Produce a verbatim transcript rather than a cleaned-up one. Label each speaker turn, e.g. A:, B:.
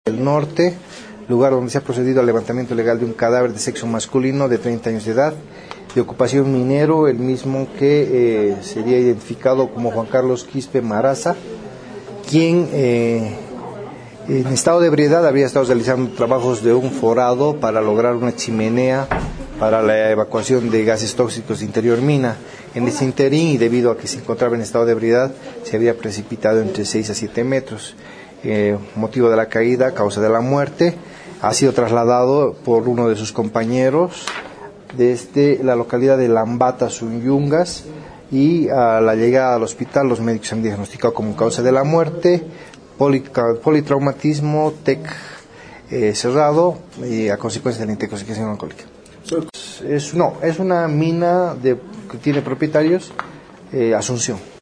A: del Norte, lugar donde se ha procedido al levantamiento legal de un cadáver de sexo masculino de treinta años de edad, de ocupación minero, el mismo que eh, sería identificado como Juan Carlos Quispe Maraza, quien eh, en estado de ebriedad habría estado realizando trabajos de un forado para lograr una chimenea para la evacuación de gases tóxicos de interior mina. En ese interín, y debido a que se encontraba en estado de ebriedad, se había precipitado entre seis a siete metros. Eh, motivo de la caída, causa de la muerte, ha sido trasladado por uno de sus compañeros desde la localidad de Lambata, Sunyungas, y a la llegada al hospital los médicos han diagnosticado como causa de la muerte politraumatismo T E C eh, cerrado y a consecuencia de la intoxicación alcohólica. Es, no, es una mina de, que tiene propietarios eh, Asunción.